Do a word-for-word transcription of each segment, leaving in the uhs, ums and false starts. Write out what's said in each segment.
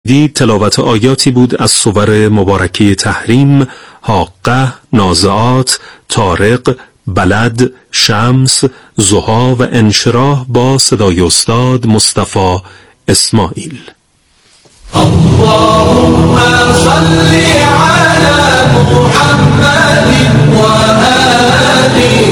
دی تلاوت آیاتی بود از سور مبارکه تحریم، حاقه، نازعات، طارق، بلد، شمس، ضحی و انشراح با صدای استاد مصطفی اسماعیل. اللهم صل على محمد و آل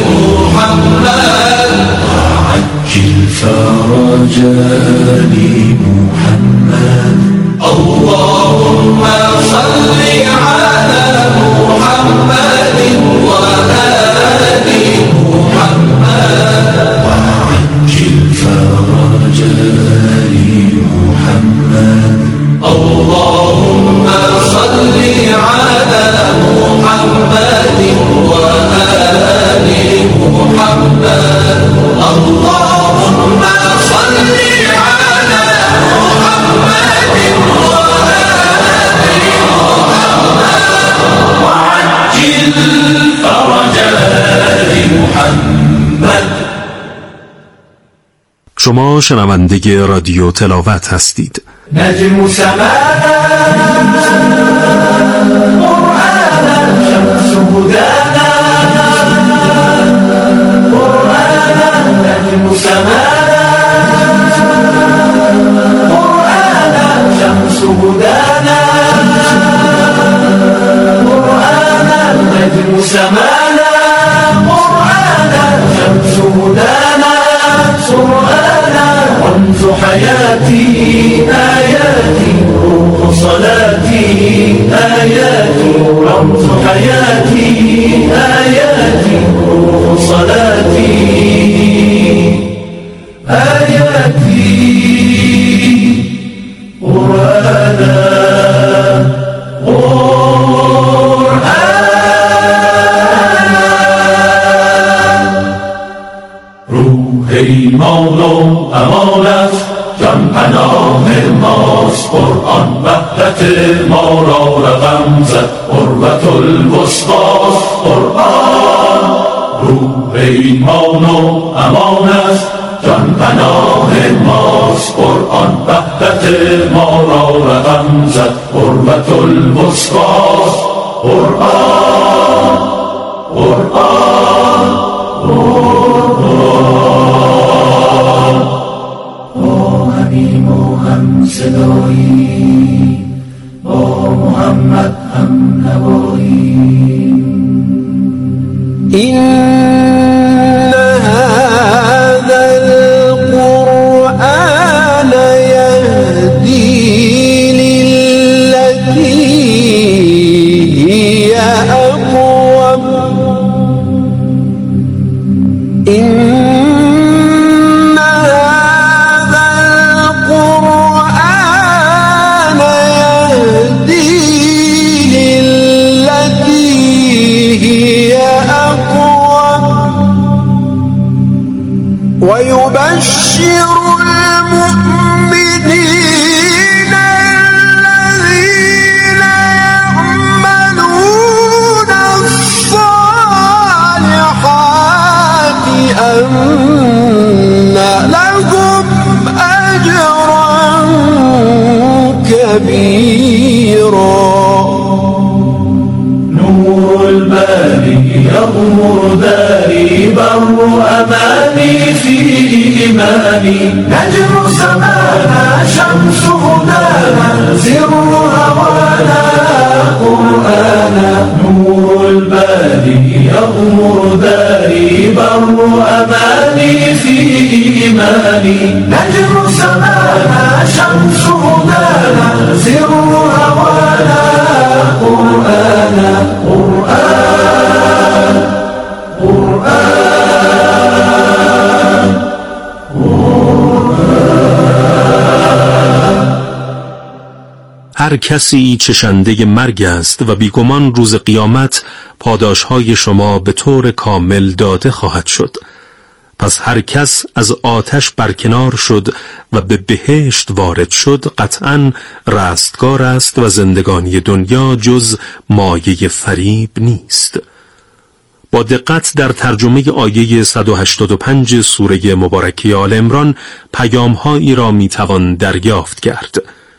محمد وعجل فرج آل محمد. اللهم صل على محمد و آل محمد وعجل فرج آل محمد. اللهم صل على محمد و آل محمد. اللهم صل على محمد و آل محمد وعجل فرج آل محمد. شما شنونده رادیو تلاوت هستید. نجم سمانا قرآنا شمس هدانا قرآنا نجم سمانا قرآنا شمس هدانا قرآنا نجم سمانا قرآنا شمس هدانا قرآنا رمز حياتي آياتي روح صلاتي آياتي رمز حياتي آياتي روح صلاتي آياتي قرآنا ای مولا امان است جان پناه ماست قرآن وحدت ما را رقم زد قربت الوسطاست قرآن. روح ایمان و امان است جان پناه ماست قرآن وحدت ما را رقم زد قربت الوسطاست قرآن قرآن قرآن. با حمیم و هم صدایی با محمد هم نوایی. این هذا القرآن یهدی للتی هی اقوم. إن هذا القرآن يهدي للتي هي أقوم ويبشر المؤمنين الذين يعملون الصالحات أن لهم أجرا كبيرا. نور الباري يغمر داري بر أماني في إيماني. نجم سمانا شمس هدانا سر هوانا قرآنا. نور الباري يغمر داري بر أماني في إيماني. نجم سمانا شمس هدانا سر هوانا قرآنا قرآن قرآن قرآن. هر کسی چشنده مرگ است و بیگمان روز قیامت پاداشهای شما به طور کامل داده خواهد شد. پس هر کس از آتش برکنار شد و به بهشت وارد شد قطعاً رستگار است و زندگانی دنیا جز مایه فریب نیست. با دقت در ترجمه آیه صد و هشتاد و پنج سوره مبارکه آل عمران پیام‌هایی را می‌توان دریافت کرد.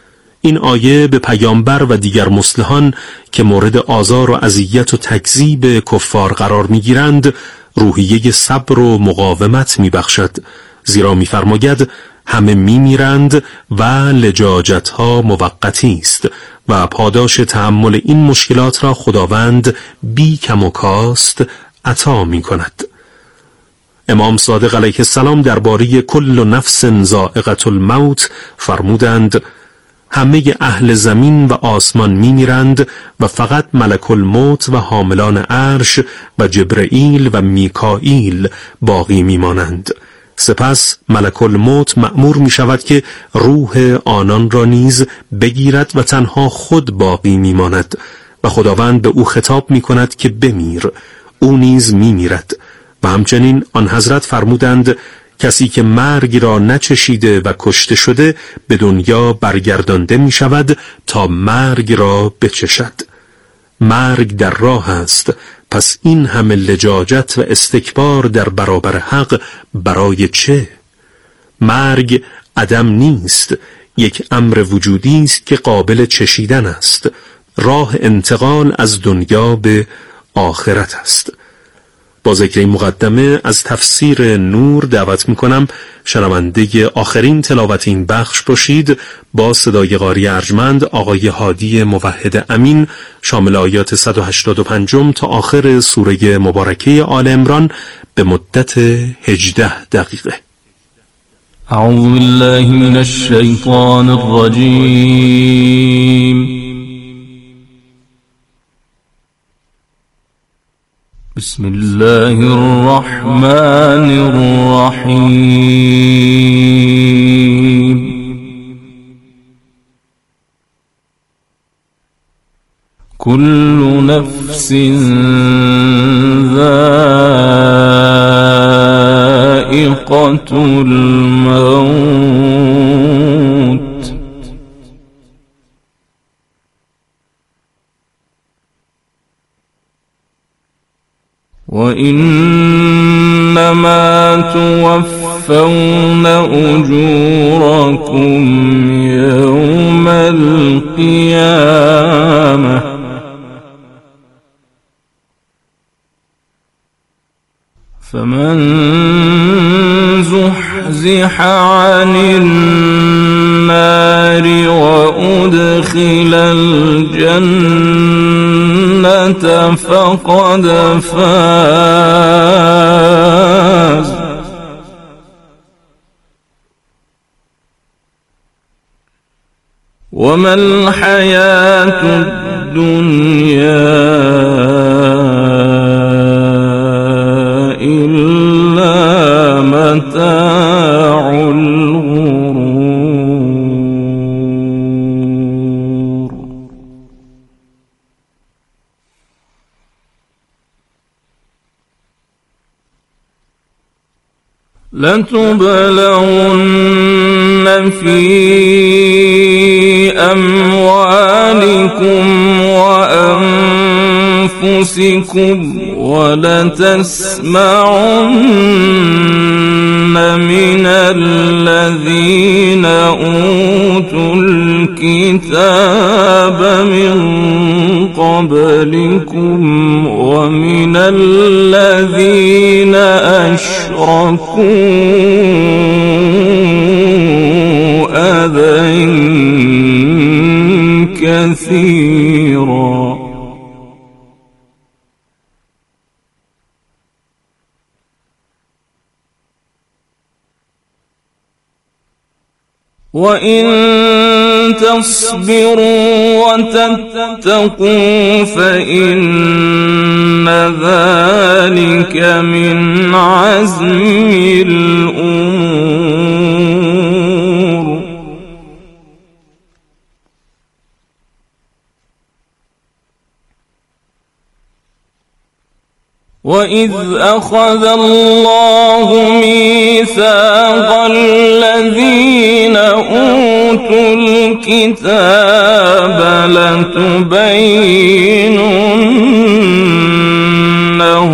این آیه به پیامبر و دیگر مصلحان که مورد آزار و اذیت و تکذیب کفار قرار میگیرند روحیه صبر و مقاومت میبخشد، زیرا میفرماید همه میمیرند و لجاجتها موقتی است و پاداش تحمل این مشکلات را خداوند بی کم و کاست عطا میکند. امام صادق علیه السلام درباره کل نفس ذائقة الموت فرمودند همه اهل زمین و آسمان میمیرند و فقط ملک الموت و حاملان عرش و جبرئیل و میکائیل باقی میمانند. سپس ملک الموت مأمور می شود که روح آنان را نیز بگیرد و تنها خود باقی میماند و خداوند به او خطاب می کند که بمیر، او نیز میمیرد. و همچنین آن حضرت فرمودند کسی که مرگ را نچشیده و کشته شده به دنیا برگردانده می شود تا مرگ را بچشد. مرگ در راه است، پس این همه لجاجت و استکبار در برابر حق برای چه؟ مرگ عدم نیست، یک امر وجودی است که قابل چشیدن است. راه انتقال از دنیا به آخرت است. با ذکر این مقدمه از تفسیر نور دعوت میکنم شنونده آخرین تلاوت این بخش باشید با صدای قاری ارجمند آقای هادی موحد امین، شامل آیات صد و هشتاد و پنج تا آخر سوره مبارکه آل عمران به مدت هجده دقیقه. اعوذ بالله من الشیطان الرجیم. بسم الله الرحمن الرحیم. كل نفس ذائقة الموت وإنما توفون أجوركم يوم القيامة فمن زحزح عن النار وأدخل الجنة فقد فاز وما الحياة الدنيا إلا متاع الغرور. لتبلغن في أموالكم وأنفسكم ولتسمعن من الذين أوتوا الكتاب من قبلكم ومن الذين أشركوا أذى كثيرا وإن تصبروا وتتقوا فإن ذلك من عزم الأمور. وإذ أخذ الله ميثاق الذين أوتوا الكتاب لتبيننه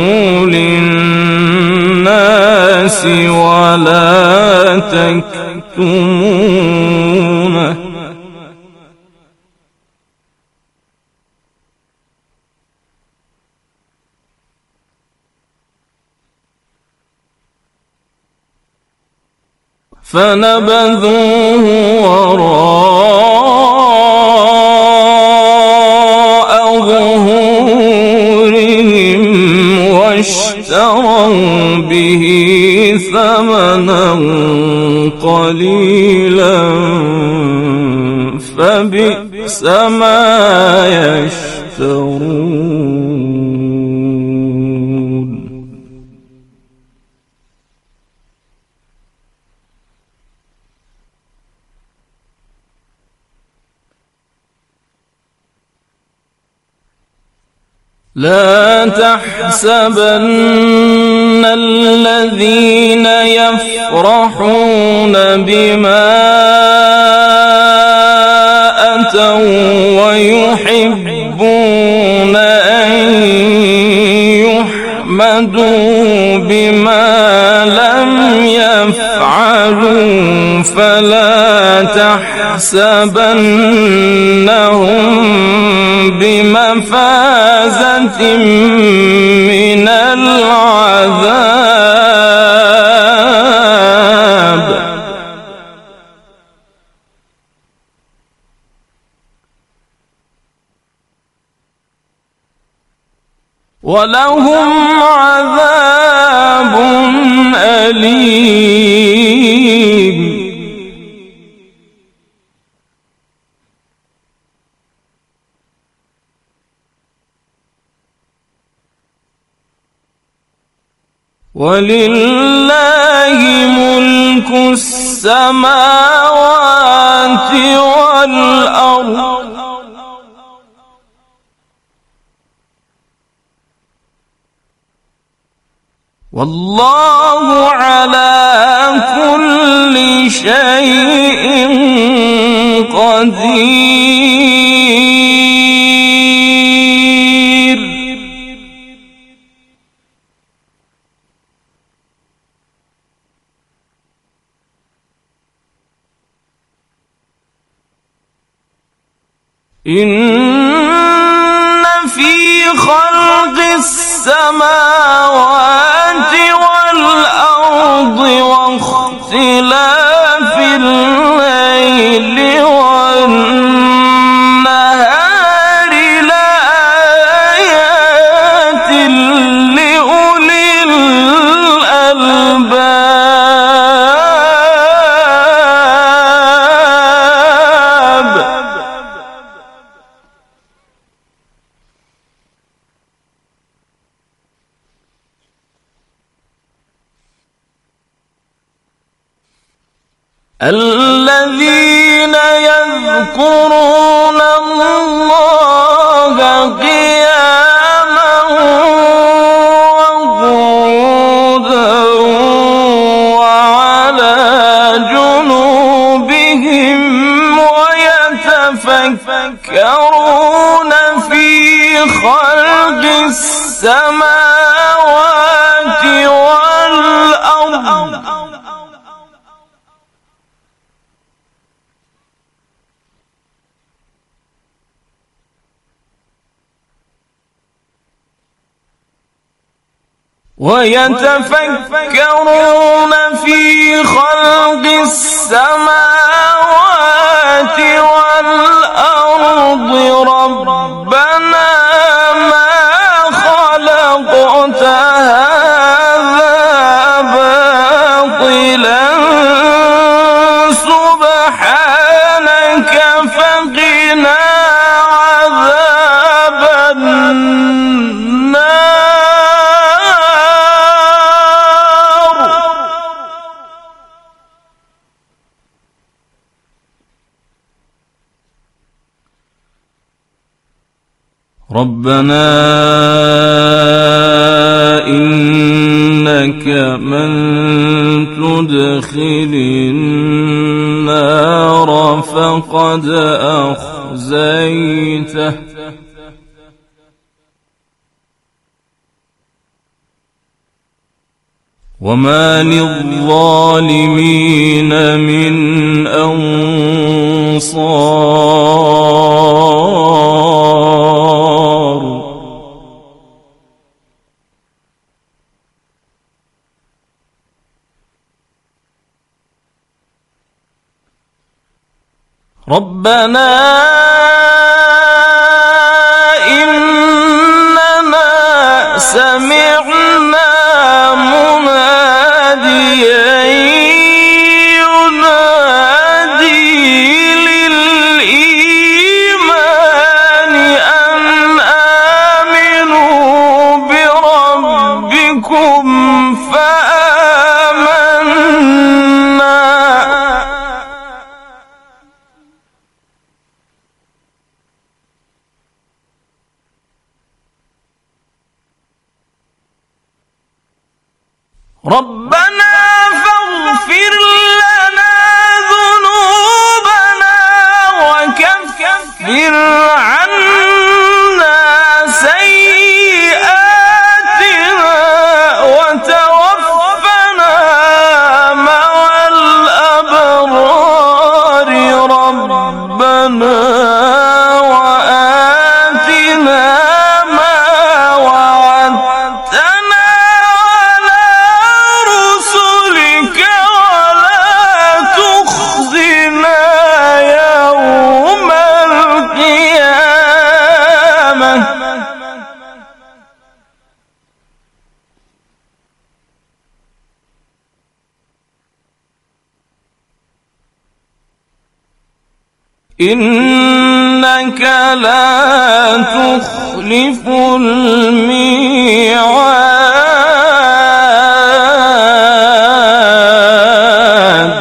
للناس ولا تكتمونه فنبذوه وراء ظهورهم واشتروا به ثمنا قليلا فبئس ما يشترون. لا تحسبن الذين يفرحون بما أتوا ويحبون أن يحمدوا بما لم يفعلوا فلا تحسبنهم بمفازة من العذاب. ولهم عذاب أليم. ولله ملك السماوات والأرض والله على كل شيء قدير. إن في خلق السماوات والأرض واختلاف الليل والنهار لآيات لأولي الألباب. الذين يذكرون الله قياما وقعودا وعلى جنوبهم ويتفكرون في خلق السماوات والأرض ويتفكرون في خلق السماوات والأرض ربنا ما خلقت هذا باطلا سبحانك فقنا عذاب النار. ربنا إنك من تدخل النار فقد أخزيته وما للظالمين من أنصار. ربنا إننا سمعنا مناديا ينادي للإيمان أن آمنوا بربكم فآمنا. ربنا فاغفر لنا ذنوبنا وكفر عنا سيئاتنا وتوفنا مع الأبرار. ربنا وآتنا ما وعدتنا على رسلك ولا تخزنا يوم القيامة. إنك لا تخلف الميعاد.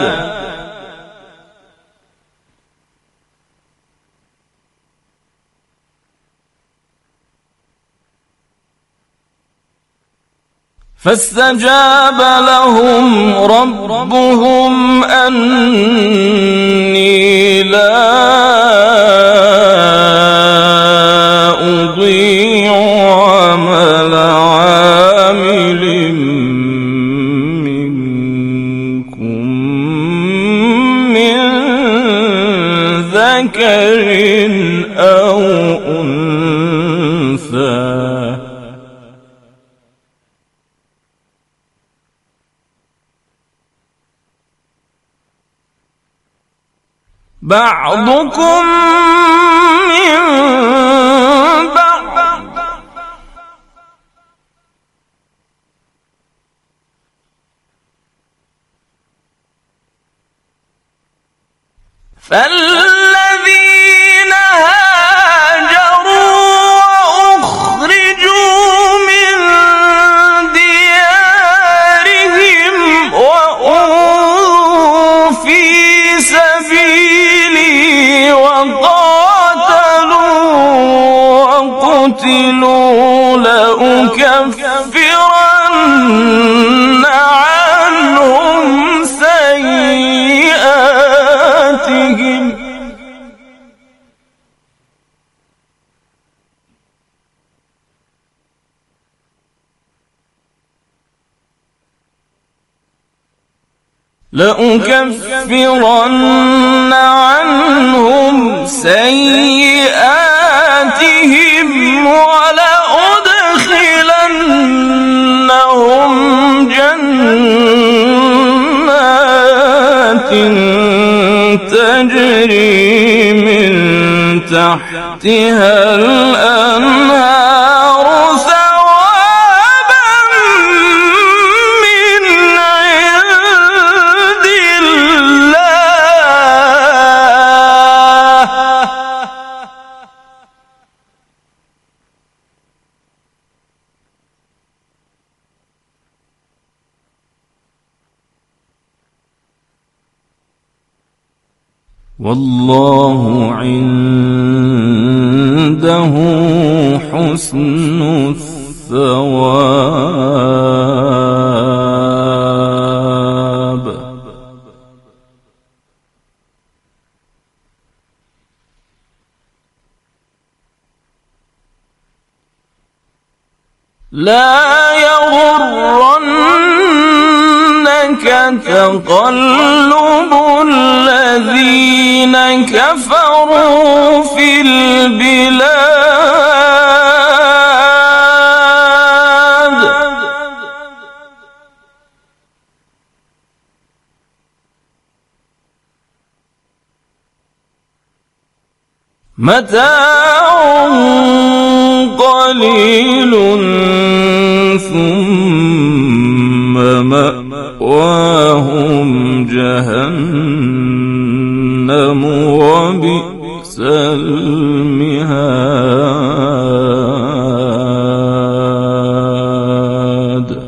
فاستجاب لهم ربهم أني لا أضيع عمل عامل منكم من ذكر أو أنثى بعضكم من بعض فالذين هاجروا وأخرجوا من ديارهم وأوذوا في سبيلي وقاتلوا وقتلوا لأكفرن عنهم سيئاتهم لأكفرن عنهم سيئاتهم ولأدخلنهم جنات تجري من تحتها الأنهار ثوابا من عند الله. والله عنده حسن الثواب. لا يغرنك تقلب الذين كفروا في البلاد. متاع قليل ثم مأواهم جهنم وبئس المهاد.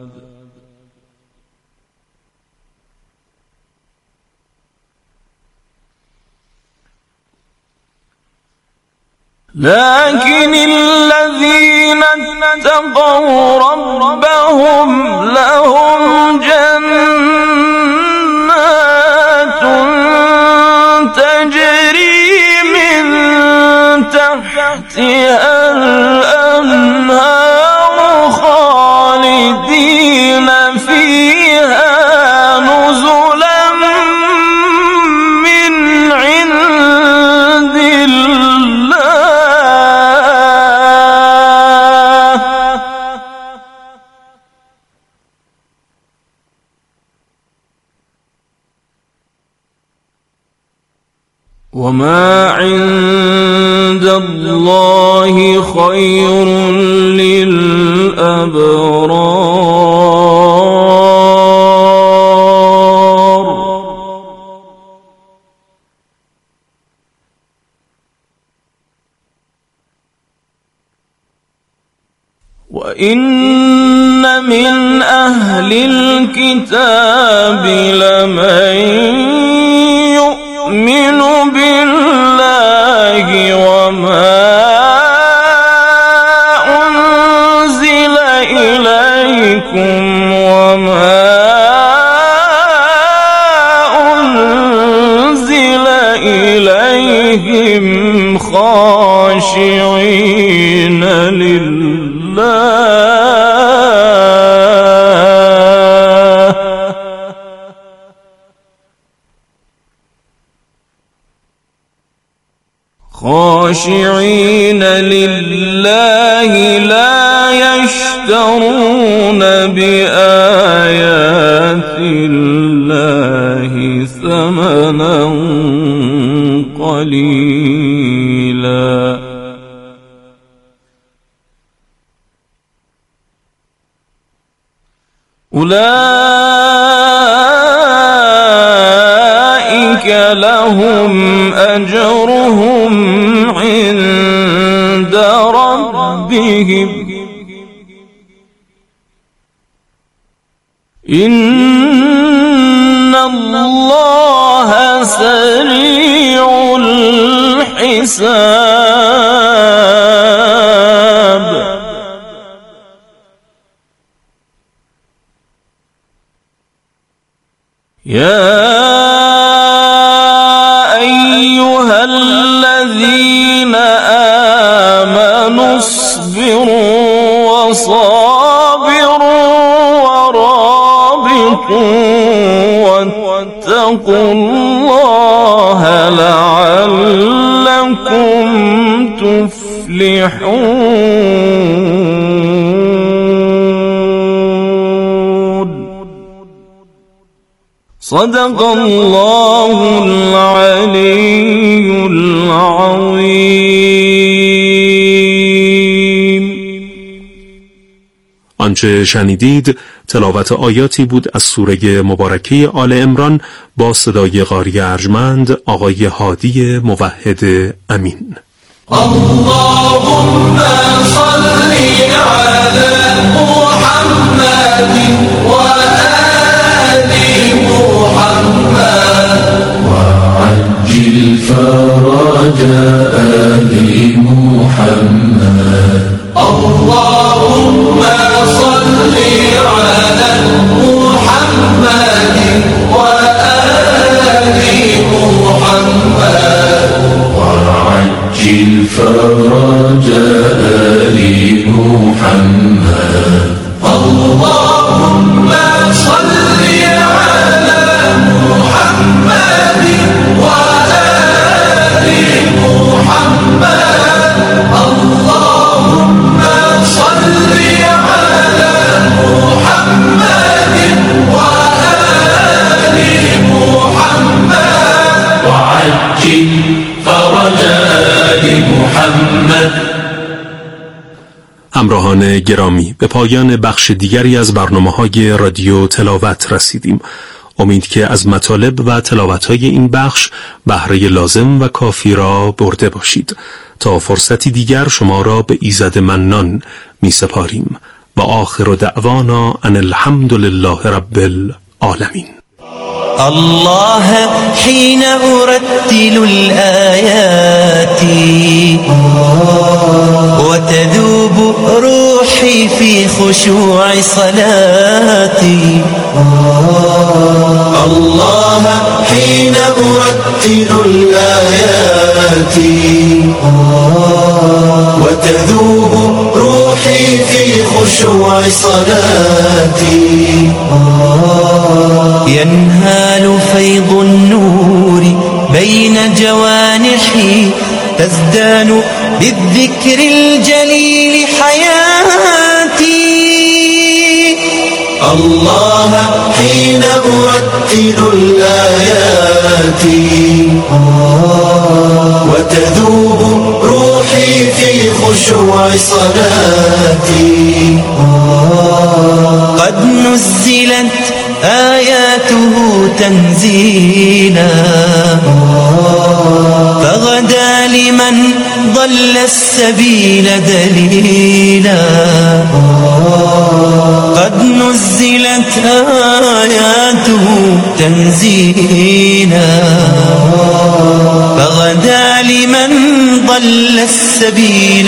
لكن الذين اتقوا ربهم لهم جنات تجري من تحتها الأنهار خالدين فيها نزلا من عند وما عند الله خير للأبرار. وإن من أهل الكتاب لمن يؤمن بالله وما أنزل إليكم وما أنزل إليهم خاشعين لله خاشعين لله لا يشترون بآيات الله ثمنا قليلا. أولئك لهم أجرهم عند ربهم إن الله سريع الحساب. يا أيها الذين آمنوا اصبروا وصابروا ورابطوا واتقوا الله لعلكم تفلحون. صدق الله العلي العظيم. آنچه شنیدید تلاوت آیاتی بود از سوره مبارکه آل عمران با صدای قاری ارجمند آقای هادی موحد امین. اللهم صل على محمد و آل محمد وعجل فرج آل محمد. اللهم صل على محمد و آل محمد وعجل فرج آل محمد. اللهم صل على محمد و آل محمد. اللهم صل على محمد و آل محمد وعجل فرج محمد. همراهان گرامی، به پایان بخش دیگری از برنامه‌های رادیو تلاوت رسیدیم. امید که از مطالب و تلاوت‌های این بخش بهره لازم و کافی را برده باشید. تا فرصتی دیگر شما را به ایزد منان می سپاریم و آخر دعوانا ان الحمد لله رب العالمین. الله حين أرتل الآيات وتذوب روحي في خشوع صلاتي. الله حين أرتل الآيات وتذوب روحي في خشوع صلاتي. ينهال فيض النور بين جوانحي تزدان بالذكر الجليل حياتي. الله حين أرتل الآيات وتذوب روحي في خشوع صلاتي. قد نزلت آياته تنزيلا فغدا لمن ضل السبيل دليلا. قد نزلت آياته تنزيلا فغدا لمن ضل السبيل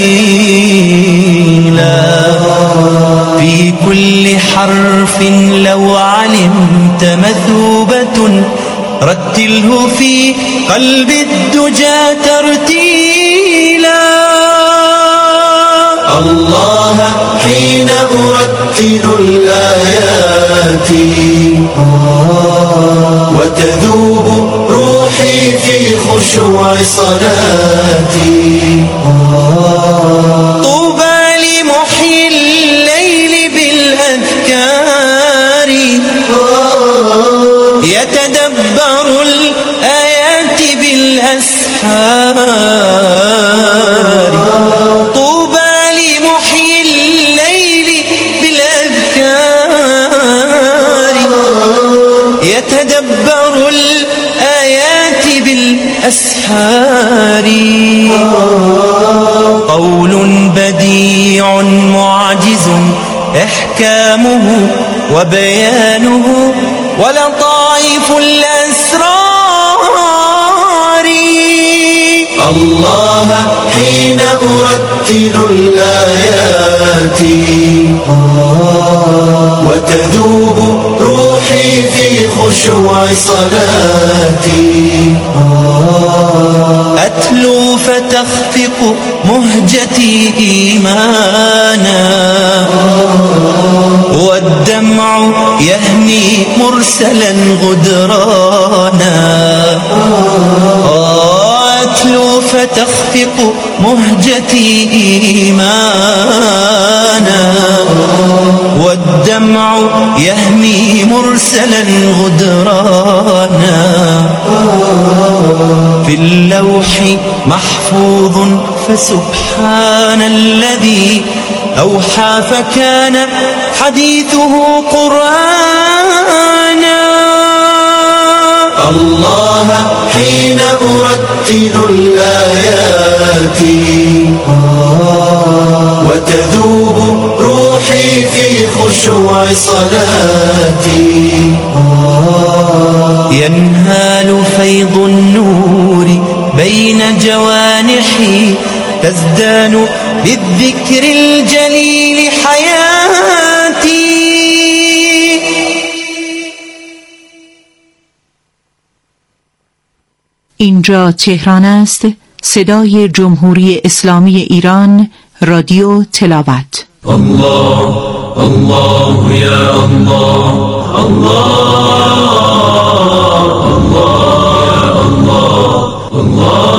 دليلا. في كل حرف لو علمت مثوبة رتله في قلب الدجى ترتيلا. الله حين أرتل الآيات وتذوب روحي في خشوع صلاتي. طوبى لمحيي الليل بالأذكار يتدبر الآيات بالأسحار. طوبى لمحيي الليل بالأذكار يتدبر الآيات بالأسحار. قول بديع معجز إحكامه وبيانه ولطائف الأسرار. الله حين أرتل الآيات وتذوب روحي في خشوع صلاتي. أتلو فتخفق مهجتي إيمانا والدمع يهمي مرسلا غدرانا. أتلو فتخفق مهجتي إيمانا والدمع يهمي مرسلا غدرانا. في اللوح محفوظ فسبحان الذي أوحى فكان حديثه قرآنا. الله حين أرتل الآيات وتذوب روحي في خشوع صلاتي. ينهال فيض النور بين جوانحي تزدان بالذكر الجليل حياتي. اینجا تهران است، صدای جمهوری اسلامی ایران، رادیو تلاوت. الله الله یا الله الله الله یا الله الله